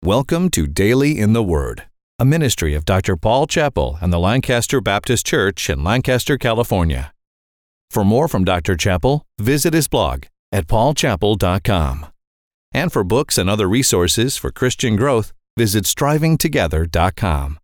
Welcome to Daily in the Word, a ministry of Dr. Paul Chappell and the Lancaster Baptist Church in Lancaster, California. For more from Dr. Chappell, visit his blog at paulchappell.com. And for books and other resources for Christian growth, visit strivingtogether.com.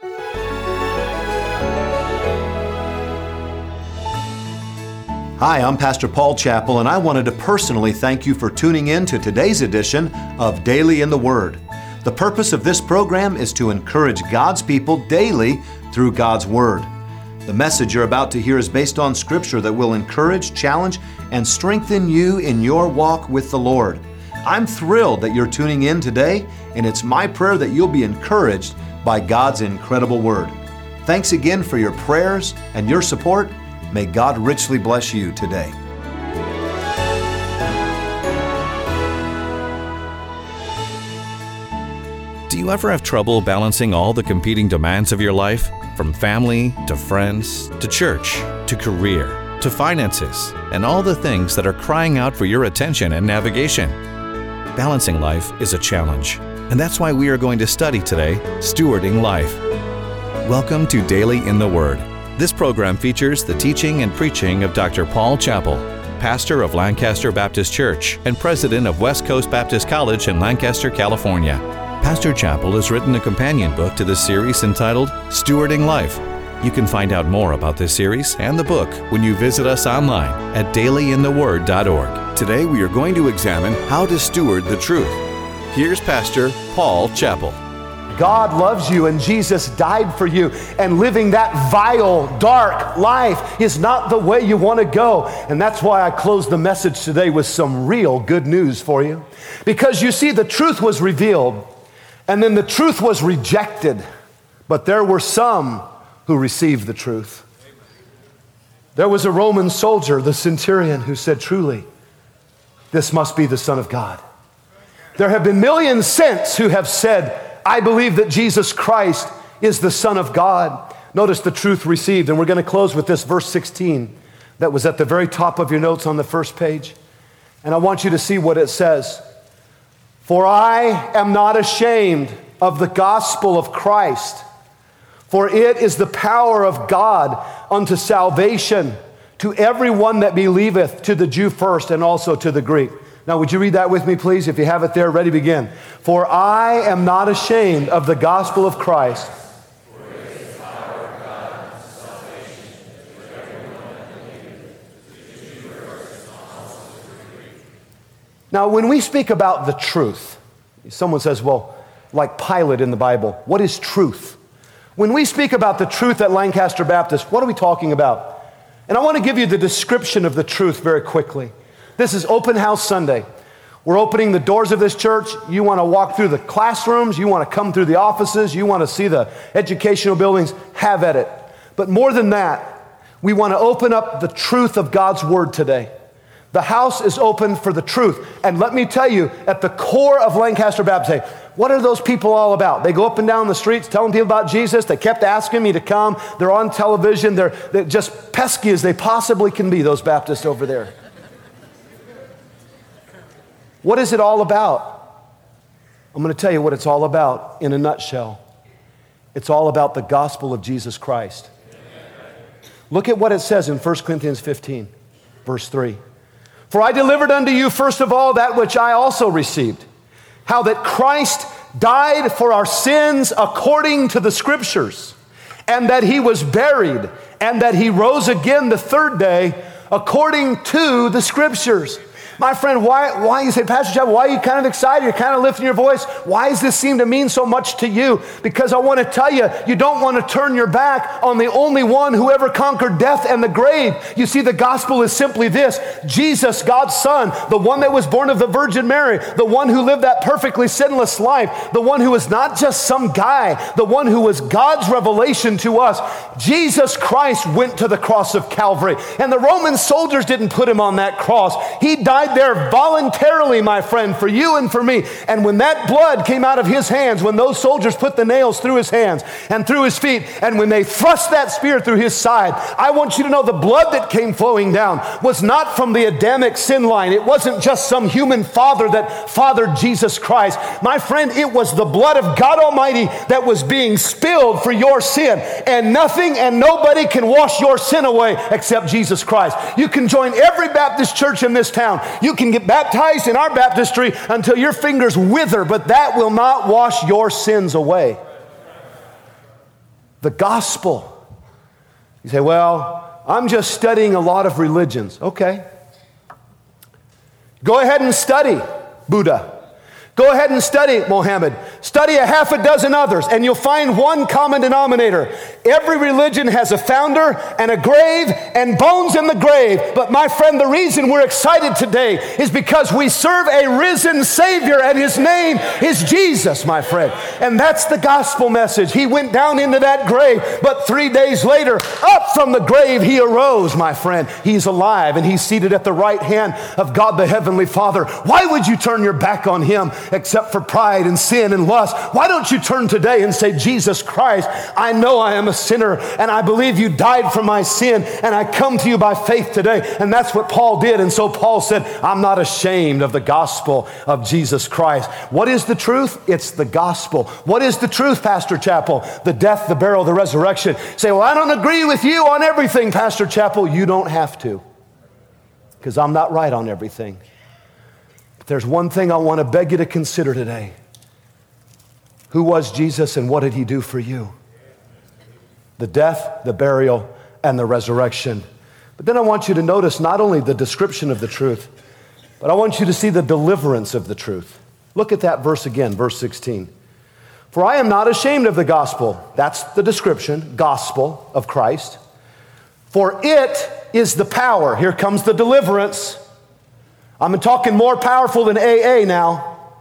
Hi, I'm Pastor Paul Chappell, and I wanted to personally thank you for tuning in to today's edition of Daily in the Word. The purpose of this program is to encourage God's people daily through God's Word. The message you're about to hear is based on Scripture that will encourage, challenge, and strengthen you in your walk with the Lord. I'm thrilled that you're tuning in today, and it's my prayer that you'll be encouraged by God's incredible Word. Thanks again for your prayers and your support. May God richly bless you today. Do you ever have trouble balancing all the competing demands of your life? From family, to friends, to church, to career, to finances, and all the things that are crying out for your attention and navigation. Balancing life is a challenge, and that's why we are going to study today, Stewarding Life. Welcome to Daily in the Word. This program features the teaching and preaching of Dr. Paul Chappell, pastor of Lancaster Baptist Church and president of West Coast Baptist College in Lancaster, California. Pastor Chappell has written a companion book to this series entitled Stewarding Life. You can find out more about this series and the book when you visit us online at dailyintheword.org. Today we are going to examine how to steward the truth. Here's Pastor Paul Chappell. God loves you and Jesus died for you, and living that vile, dark life is not the way you want to go. And that's why I close the message today with some real good news for you. Because you see, the truth was revealed, and then the truth was rejected, but there were some who received the truth. There was a Roman soldier, the centurion, who said, "Truly, this must be the Son of God." There have been millions since who have said, "I believe that Jesus Christ is the Son of God." Notice the truth received, and we're going to close with this verse 16 that was at the very top of your notes on the first page. And I want you to see what it says. "For I am not ashamed of the gospel of Christ, for it is the power of God unto salvation to everyone that believeth, to the Jew first and also to the Greek." Now, would you read that with me, please? If you have it there, ready, begin. "For I am not ashamed of the gospel of Christ." Now, when we speak about the truth, someone says, well, like Pilate in the Bible, what is truth? When we speak about the truth at Lancaster Baptist, what are we talking about? And I want to give you the description of the truth very quickly. This is Open House Sunday. We're opening the doors of this church. You want to walk through the classrooms. You want to come through the offices. You want to see the educational buildings. Have at it. But more than that, we want to open up the truth of God's Word today. The house is open for the truth. And let me tell you, at the core of Lancaster Baptist, what are those people all about? They go up and down the streets telling people about Jesus. They kept asking me to come. They're on television. They're just pesky as they possibly can be, those Baptists over there. What is it all about? I'm going to tell you what it's all about in a nutshell. It's all about the gospel of Jesus Christ. Look at what it says in 1 Corinthians 15, verse 3. "For I delivered unto you first of all that which I also received, how that Christ died for our sins according to the Scriptures, and that he was buried, and that he rose again the third day according to the Scriptures." My friend, why you say, "Pastor Chappell, why are you kind of excited? You're kind of lifting your voice. Why does this seem to mean so much to you?" Because I want to tell you, you don't want to turn your back on the only one who ever conquered death and the grave. You see, the gospel is simply this: Jesus, God's Son, the one that was born of the Virgin Mary, the one who lived that perfectly sinless life, the one who was not just some guy, the one who was God's revelation to us. Jesus Christ went to the cross of Calvary, and the Roman soldiers didn't put him on that cross. He died died there voluntarily, my friend, for you and for me. And when that blood came out of his hands, when those soldiers put the nails through his hands and through his feet, and when they thrust that spear through his side, I want you to know the blood that came flowing down was not from the Adamic sin line. It wasn't just some human father that fathered Jesus Christ. My friend, it was the blood of God Almighty that was being spilled for your sin. And nothing and nobody can wash your sin away except Jesus Christ. You can join every Baptist church in this town. You can get baptized in our baptistry until your fingers wither, but that will not wash your sins away. The gospel. You say, well, I'm just studying a lot of religions. Okay. Go ahead and study Buddha. Go ahead and study Mohammed. Study a half a dozen others, and you'll find one common denominator. Every religion has a founder and a grave and bones in the grave. But my friend, the reason we're excited today is because we serve a risen Savior, and His name is Jesus, my friend. And that's the gospel message. He went down into that grave, but 3 days later, up from the grave, He arose, my friend. He's alive, and He's seated at the right hand of God the Heavenly Father. Why would you turn your back on Him? Except for pride and sin and lust. Why don't you turn today and say, Jesus Christ, I know I am a sinner, and I believe you died for my sin, and I come to you by faith today. And that's what Paul did. And so Paul said, I'm not ashamed of the gospel of Jesus Christ. What is the truth? It's the gospel. What is the truth, Pastor Chappell? The death, the burial, the resurrection. Say, well, I don't agree with you on everything, Pastor Chappell. You don't have to, because I'm not right on everything. There's one thing I want to beg you to consider today. Who was Jesus and what did He do for you? The death, the burial, and the resurrection. But then I want you to notice not only the description of the truth, but I want you to see the deliverance of the truth. Look at that verse again, verse 16. For I am not ashamed of the gospel. That's the description, gospel of Christ. For it is the power. Here comes the deliverance. I'm talking more powerful than AA now.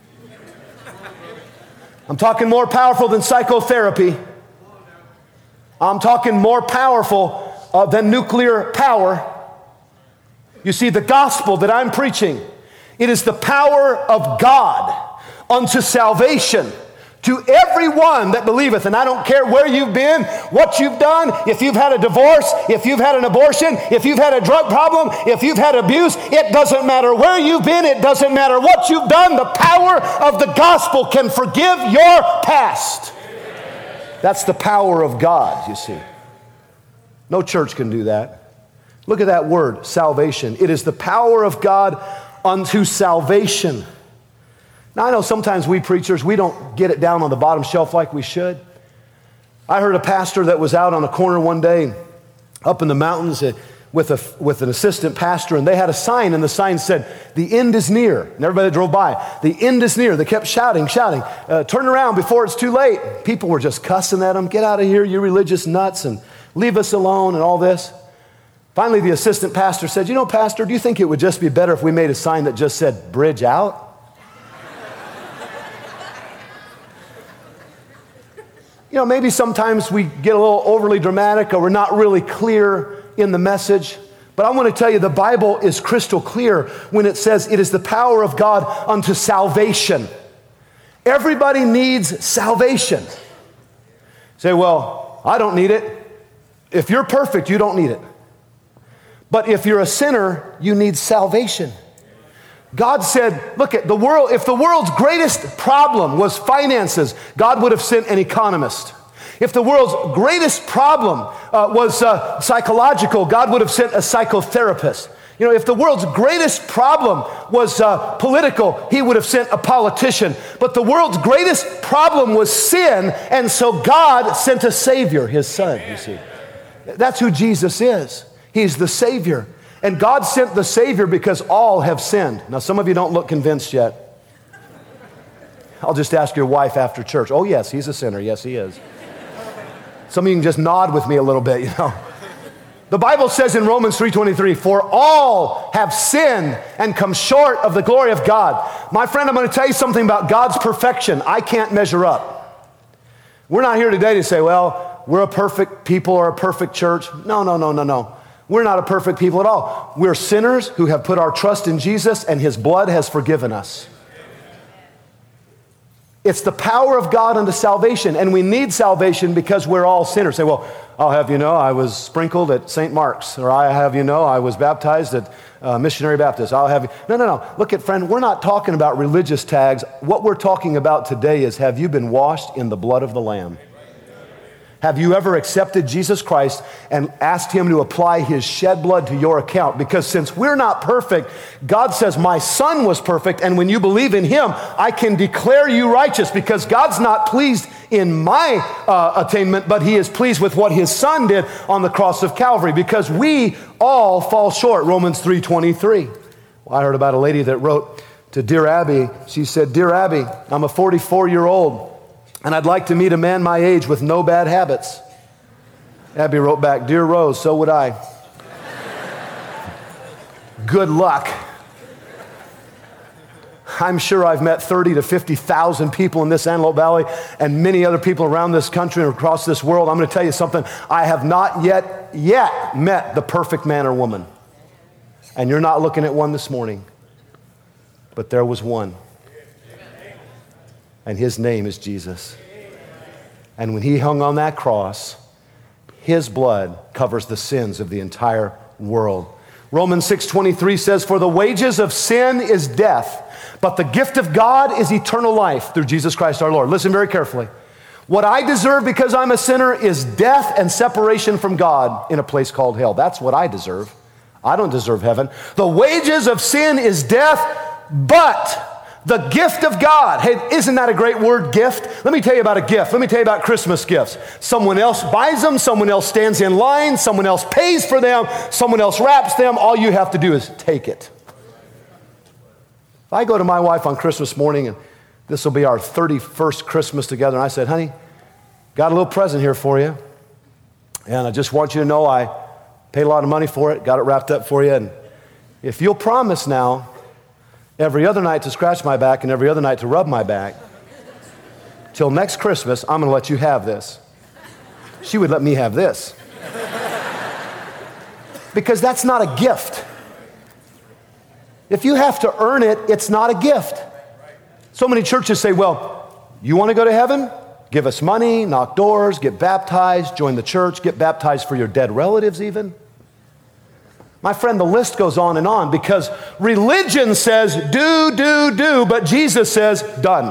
I'm talking more powerful than psychotherapy. I'm talking more powerful than nuclear power. You see, the gospel that I'm preaching, it is the power of God unto salvation to everyone that believeth. And I don't care where you've been, what you've done, if you've had a divorce, if you've had an abortion, if you've had a drug problem, if you've had abuse, it doesn't matter where you've been, it doesn't matter what you've done. The power of the gospel can forgive your past. That's the power of God, you see. No church can do that. Look at that word, salvation. It is the power of God unto salvation. Now, I know sometimes we preachers, we don't get it down on the bottom shelf like we should. I heard a pastor that was out on a corner one day up in the mountains with an assistant pastor, and they had a sign, and the sign said, the end is near. And everybody that drove by, the end is near. They kept shouting, turn around before it's too late. People were just cussing at them, get out of here, you religious nuts, and leave us alone, and all this. Finally, the assistant pastor said, Pastor, do you think it would just be better if we made a sign that just said, bridge out? Maybe sometimes we get a little overly dramatic or we're not really clear in the message. But I want to tell you, the Bible is crystal clear when it says it is the power of God unto salvation. Everybody needs salvation. Say, well, I don't need it. If you're perfect, you don't need it. But if you're a sinner, you need salvation. God said, look at the world, if the world's greatest problem was finances, God would have sent an economist. If the world's greatest problem was psychological, God would have sent a psychotherapist. If the world's greatest problem was political, He would have sent a politician. But the world's greatest problem was sin, and so God sent a Savior, His Son, you see. That's who Jesus is. He's the Savior. And God sent the Savior because all have sinned. Now, some of you don't look convinced yet. I'll just ask your wife after church. Oh, yes, he's a sinner. Yes, he is. Some of you can just nod with me a little bit, The Bible says in Romans 3:23, for all have sinned and come short of the glory of God. My friend, I'm going to tell you something about God's perfection. I can't measure up. We're not here today to say, well, we're a perfect people or a perfect church. No. We're not a perfect people at all. We're sinners who have put our trust in Jesus, and his blood has forgiven us. It's the power of God unto salvation, and we need salvation because we're all sinners. Say, well, I'll have you know I was sprinkled at St. Mark's, or I have you know I was baptized at Missionary Baptist. I'll have you. No. Look at, friend, we're not talking about religious tags. What we're talking about today is, have you been washed in the blood of the Lamb? Have you ever accepted Jesus Christ and asked him to apply his shed blood to your account? Because since we're not perfect, God says, my son was perfect, and when you believe in him, I can declare you righteous, because God's not pleased in my attainment, but he is pleased with what his son did on the cross of Calvary, because we all fall short. Romans 3:23. Well, I heard about a lady that wrote to Dear Abby. She said, Dear Abby, I'm a 44-year-old. and I'd like to meet a man my age with no bad habits. Abby wrote back, Dear Rose, so would I. Good luck. I'm sure I've met 30 to 50,000 people in this Antelope Valley and many other people around this country and across this world. I'm going to tell you something. I have not yet met the perfect man or woman. And you're not looking at one this morning. But there was one. And his name is Jesus. And when he hung on that cross, his blood covers the sins of the entire world. Romans 6:23 says, For the wages of sin is death, but the gift of God is eternal life through Jesus Christ our Lord. Listen very carefully. What I deserve because I'm a sinner is death and separation from God in a place called hell. That's what I deserve. I don't deserve heaven. The wages of sin is death, but the gift of God. Hey, isn't that a great word, gift? Let me tell you about a gift. Let me tell you about Christmas gifts. Someone else buys them. Someone else stands in line. Someone else pays for them. Someone else wraps them. All you have to do is take it. If I go to my wife on Christmas morning, and this will be our 31st Christmas together, and I said, honey, got a little present here for you. And I just want you to know I paid a lot of money for it, got it wrapped up for you. And if you'll promise now, every other night to scratch my back and every other night to rub my back, till next Christmas, I'm going to let you have this. She would let me have this. Because that's not a gift. If you have to earn it, it's not a gift. So many churches say, well, you want to go to heaven? Give us money, knock doors, get baptized, join the church, get baptized for your dead relatives even. My friend, the list goes on because religion says do, but Jesus says done.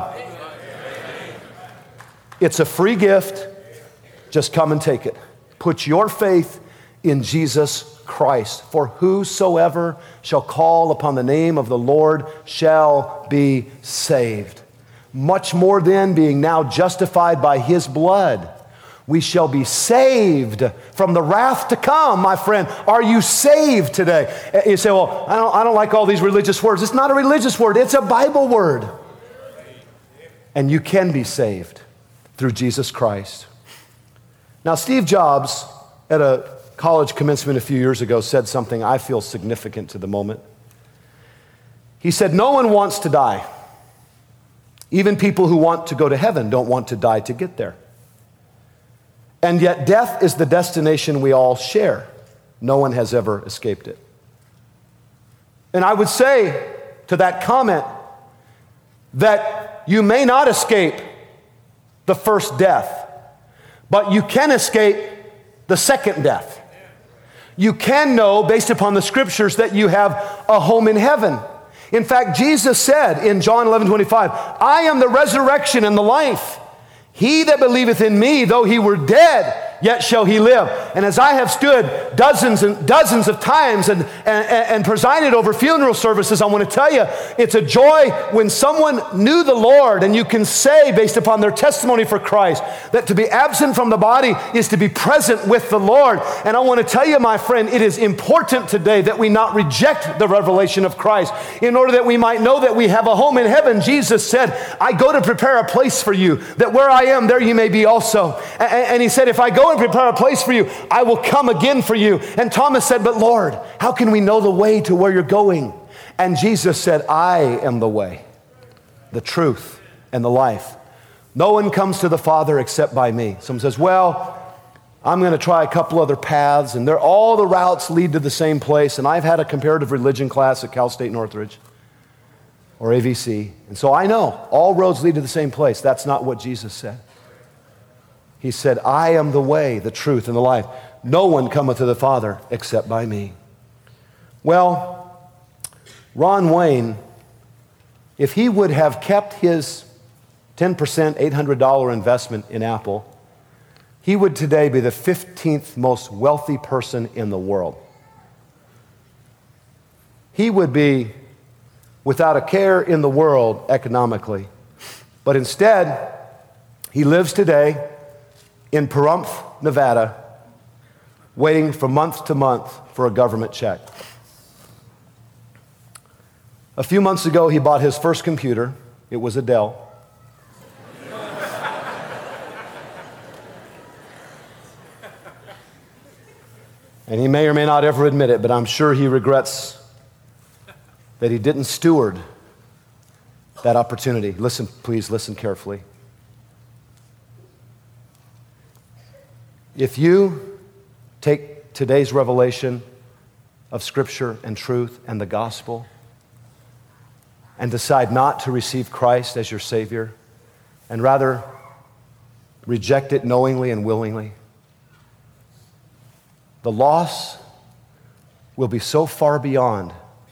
It's a free gift. Just come and take it. Put your faith in Jesus Christ. For whosoever shall call upon the name of the Lord shall be saved. Much more then, being now justified by his blood, we shall be saved from the wrath to come, my friend. Are you saved today? You say, well, I don't like all these religious words. It's not a religious word. It's a Bible word. And you can be saved through Jesus Christ. Now, Steve Jobs, at a college commencement a few years ago, said something I feel significant to the moment. He said, no one wants to die. Even people who want to go to heaven don't want to die to get there. And yet death is the destination we all share. No one has ever escaped it. And I would say to that comment that you may not escape the first death, but you can escape the second death. You can know, based upon the scriptures, that you have a home in heaven. In fact, Jesus said in John 11:25, I am the resurrection and the life. He that believeth in me, though he were dead, yet shall he live. And as I have stood dozens and dozens of times and presided over funeral services, I want to tell you, it's a joy when someone knew the Lord, and you can say, based upon their testimony for Christ, that to be absent from the body is to be present with the Lord. And I want to tell you, my friend, it is important today that we not reject the revelation of Christ in order that we might know that we have a home in heaven. Jesus said, I go to prepare a place for you, that where I am, there you may be also. And he said, if I go and prepare a place for you, I will come again for you. And Thomas said, but Lord, how can we know the way to where you're going? And Jesus said, I am the way, the truth, and the life. No one comes to the Father except by me. Someone says, well, I'm going to try a couple other paths, and all the routes lead to the same place. And I've had a comparative religion class at Cal State Northridge or AVC. And so I know all roads lead to the same place. That's not what Jesus said. He said, I am the way, the truth, and the life. No one cometh to the Father except by me. Well, Ron Wayne, if he would have kept his 10%, $800 investment in Apple, he would today be the 15th most wealthy person in the world. He would be without a care in the world economically. But instead, he lives today in Pahrump, Nevada, waiting from month to month for a government check. A few months ago, he bought his first computer. It was a Dell. And he may or may not ever admit it, but I'm sure he regrets that he didn't steward that opportunity. Listen, please listen carefully. If you take today's revelation of Scripture and truth and the gospel and decide not to receive Christ as your Savior and rather reject it knowingly and willingly, the loss will be so far beyond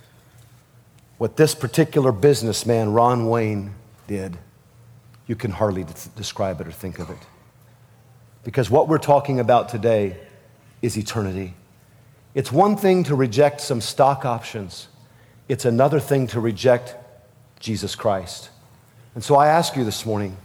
what this particular businessman, Ron Wayne, did. You can hardly describe it or think of it. Because what we're talking about today is eternity. It's one thing to reject some stock options. It's another thing to reject Jesus Christ. And so I ask you this morning,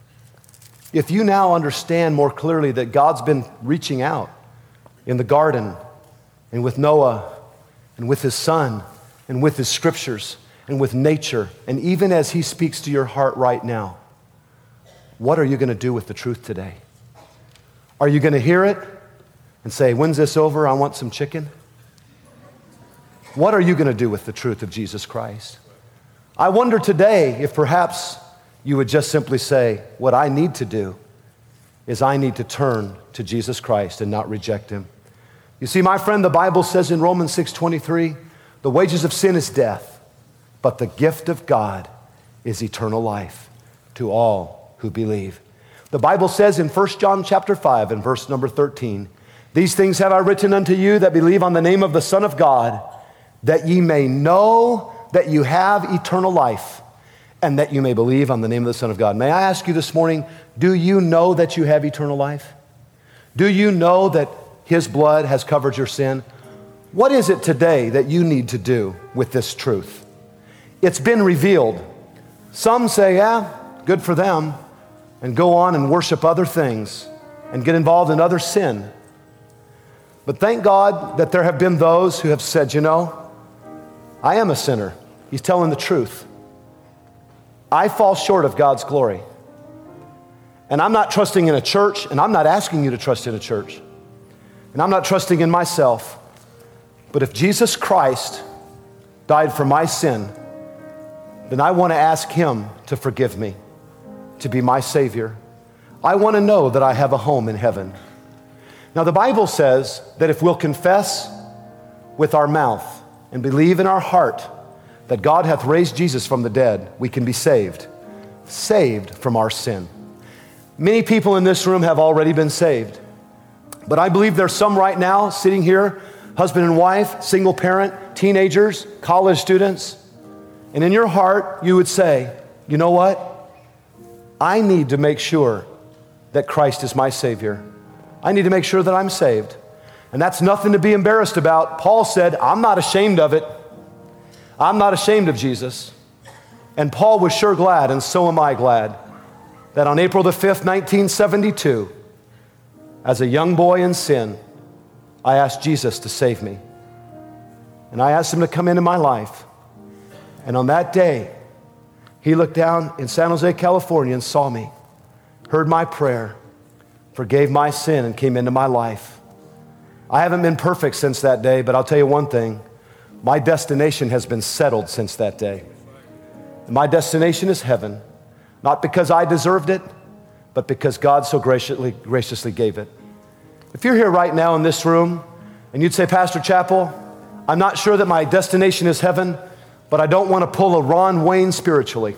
if you now understand more clearly that God's been reaching out in the garden and with Noah and with his son and with his scriptures and with nature, and even as he speaks to your heart right now, what are you going to do with the truth today? Are you going to hear it and say, when's this over? I want some chicken? What are you going to do with the truth of Jesus Christ? I wonder today if perhaps you would just simply say, what I need to do is I need to turn to Jesus Christ and not reject him. You see, my friend, the Bible says in Romans 6:23, the wages of sin is death, but the gift of God is eternal life to all who believe. The Bible says in 1 John chapter 5 and verse number 13, these things have I written unto you that believe on the name of the Son of God, that ye may know that you have eternal life, and that you may believe on the name of the Son of God. May I ask you this morning, do you know that you have eternal life? Do you know that his blood has covered your sin? What is it today that you need to do with this truth? It's been revealed. Some say, yeah, good for them, and go on and worship other things and get involved in other sin. But thank God that there have been those who have said, you know, I am a sinner. He's telling the truth. I fall short of God's glory. And I'm not trusting in a church, and I'm not asking you to trust in a church. And I'm not trusting in myself. But if Jesus Christ died for my sin, then I want to ask him to forgive me, to be my Savior. I want to know that I have a home in heaven. Now, the Bible says that if we'll confess with our mouth and believe in our heart that God hath raised Jesus from the dead, we can be saved from our sin. Many people in this room have already been saved. But I believe there's some right now sitting here, husband and wife, single parent, teenagers, college students, and in your heart you would say, you know what? I need to make sure that Christ is my Savior. I need to make sure that I'm saved. And that's nothing to be embarrassed about. Paul said, I'm not ashamed of it. I'm not ashamed of Jesus. And Paul was sure glad, and so am I glad, that on April the 5th, 1972, as a young boy in sin, I asked Jesus to save me. And I asked him to come into my life. And on that day, he looked down in San Jose, California and saw me, heard my prayer, forgave my sin and came into my life. I haven't been perfect since that day, but I'll tell you one thing, my destination has been settled since that day. And my destination is heaven, not because I deserved it, but because God so graciously gave it. If you're here right now in this room and you'd say, Pastor Chappell, I'm not sure that my destination is heaven, but I don't want to pull a Ron Wayne spiritually.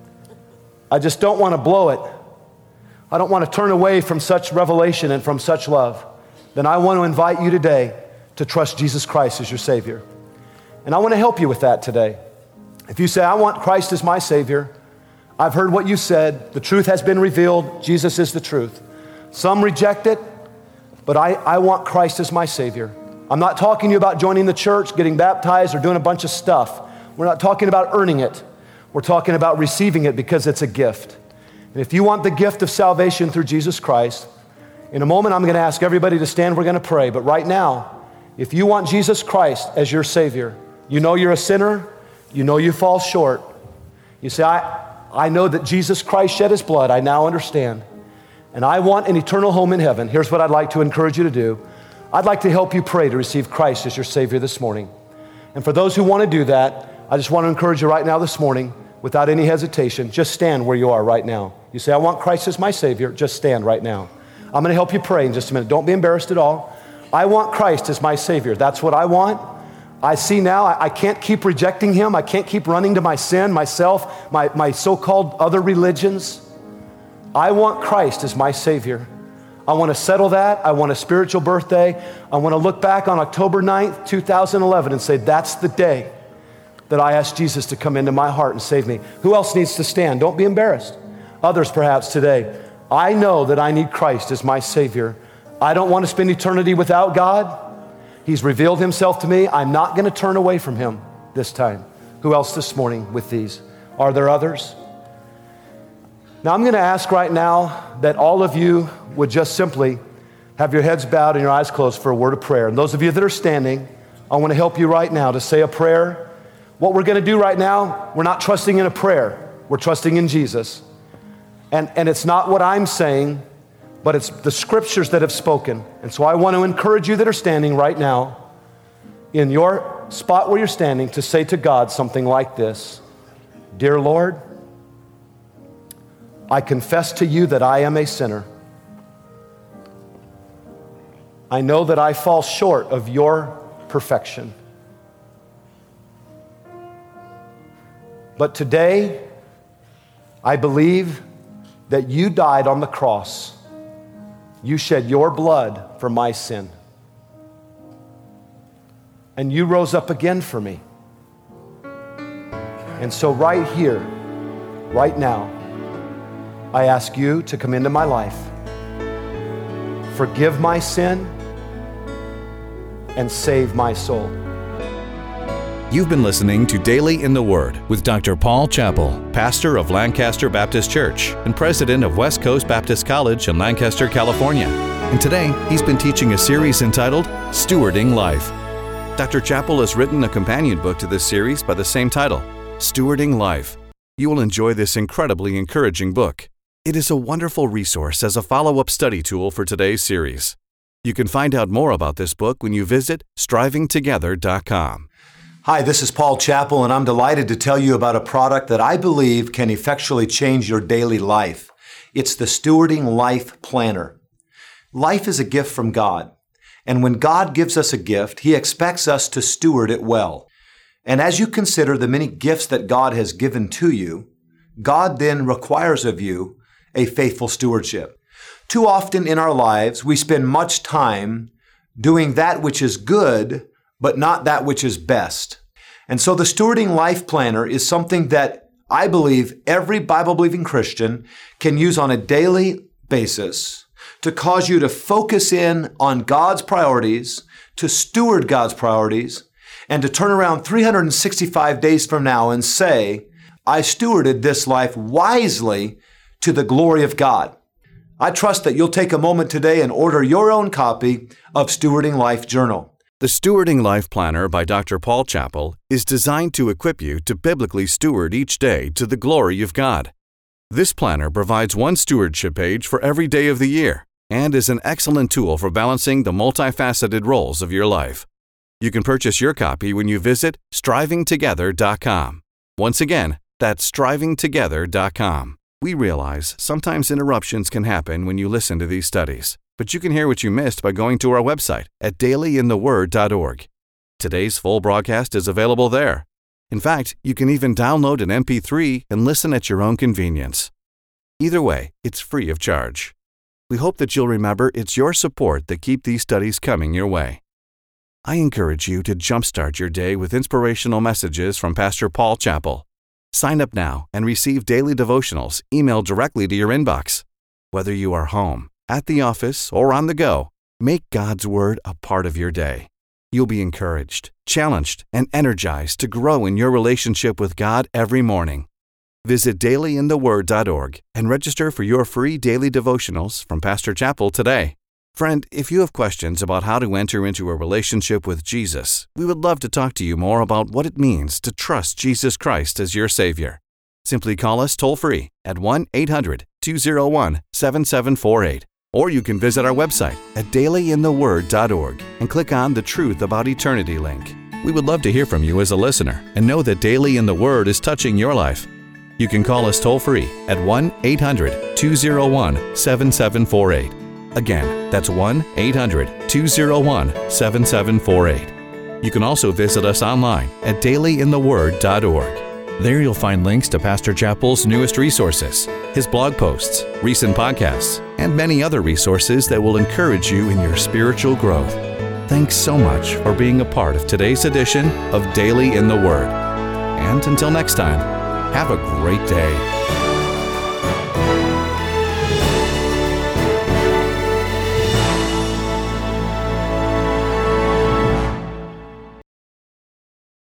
I just don't want to blow it. I don't want to turn away from such revelation and from such love. Then I want to invite you today to trust Jesus Christ as your Savior. And I want to help you with that today. If you say, I want Christ as my Savior, I've heard what you said, the truth has been revealed, Jesus is the truth. Some reject it, but I want Christ as my Savior. I'm not talking to you about joining the church, getting baptized, or doing a bunch of stuff. We're not talking about earning it. We're talking about receiving it because it's a gift. And if you want the gift of salvation through Jesus Christ, in a moment I'm going to ask everybody to stand, we're going to pray. But right now, if you want Jesus Christ as your Savior, you know you're a sinner, you know you fall short. You say, I know that Jesus Christ shed his blood, I now understand. And I want an eternal home in heaven. Here's what I'd like to encourage you to do. I'd like to help you pray to receive Christ as your Savior this morning. And for those who want to do that, I just want to encourage you right now this morning, without any hesitation, just stand where you are right now. You say, I want Christ as my Savior, just stand right now. I'm going to help you pray in just a minute. Don't be embarrassed at all. I want Christ as my Savior. That's what I want. I see now I can't keep rejecting him. I can't keep running to my sin, myself, my so-called other religions. I want Christ as my Savior. I want to settle that. I want a spiritual birthday. I want to look back on October 9th, 2011 and say, that's the day that I asked Jesus to come into my heart and save me. Who else needs to stand? Don't be embarrassed. Others perhaps today. I know that I need Christ as my Savior. I don't want to spend eternity without God. He's revealed himself to me. I'm not going to turn away from him this time. Who else this morning with these? Are there others? Now I'm going to ask right now that all of you would just simply have your heads bowed and your eyes closed for a word of prayer. And those of you that are standing, I want to help you right now to say a prayer. What we're going to do right now, we're not trusting in a prayer. We're trusting in Jesus. And it's not what I'm saying, but it's the scriptures that have spoken. And so I want to encourage you that are standing right now in your spot where you're standing to say to God something like this. Dear Lord, I confess to you that I am a sinner. I know that I fall short of your perfection. But today, I believe that you died on the cross. You shed your blood for my sin. And you rose up again for me. And so right here, right now, I ask you to come into my life, forgive my sin, and save my soul. You've been listening to Daily in the Word with Dr. Paul Chappell, pastor of Lancaster Baptist Church and president of West Coast Baptist College in Lancaster, California. And today, he's been teaching a series entitled Stewarding Life. Dr. Chappell has written a companion book to this series by the same title, Stewarding Life. You will enjoy this incredibly encouraging book. It is a wonderful resource as a follow-up study tool for today's series. You can find out more about this book when you visit strivingtogether.com. Hi, this is Paul Chappell, and I'm delighted to tell you about a product that I believe can effectually change your daily life. It's the Stewarding Life Planner. Life is a gift from God, and when God gives us a gift, He expects us to steward it well. And as you consider the many gifts that God has given to you, God then requires of you a faithful stewardship. Too often in our lives, we spend much time doing that which is good, but not that which is best. And so the Stewarding Life Planner is something that I believe every Bible-believing Christian can use on a daily basis to cause you to focus in on God's priorities, to steward God's priorities, and to turn around 365 days from now and say, I stewarded this life wisely to the glory of God. I trust that you'll take a moment today and order your own copy of Stewarding Life Journal. The Stewarding Life Planner by Dr. Paul Chappell is designed to equip you to biblically steward each day to the glory of God. This planner provides one stewardship page for every day of the year and is an excellent tool for balancing the multifaceted roles of your life. You can purchase your copy when you visit strivingtogether.com. Once again, that's strivingtogether.com. We realize sometimes interruptions can happen when you listen to these studies. but you can hear what you missed by going to our website at dailyintheword.org. Today's full broadcast is available there. In fact, you can even download an MP3 and listen at your own convenience. Either way, it's free of charge. We hope that you'll remember it's your support that keep these studies coming your way. I encourage you to jumpstart your day with inspirational messages from Pastor Paul Chappell. Sign up now and receive daily devotionals emailed directly to your inbox. Whether you are home, at the office, or on the go, make God's Word a part of your day. You'll be encouraged, challenged, and energized to grow in your relationship with God every morning. Visit dailyintheword.org and register for your free daily devotionals from Pastor Chappell today. Friend, if you have questions about how to enter into a relationship with Jesus, we would love to talk to you more about what it means to trust Jesus Christ as your Savior. Simply call us toll-free at 1-800-201-7748. Or you can visit our website at dailyintheword.org and click on the Truth About Eternity link. We would love to hear from you as a listener and know that Daily in the Word is touching your life. You can call us toll-free at 1-800-201-7748. Again, that's 1-800-201-7748. You can also visit us online at dailyintheword.org. There you'll find links to Pastor Chappell's newest resources, his blog posts, recent podcasts, and many other resources that will encourage you in your spiritual growth. Thanks so much for being a part of today's edition of Daily in the Word. And until next time, have a great day.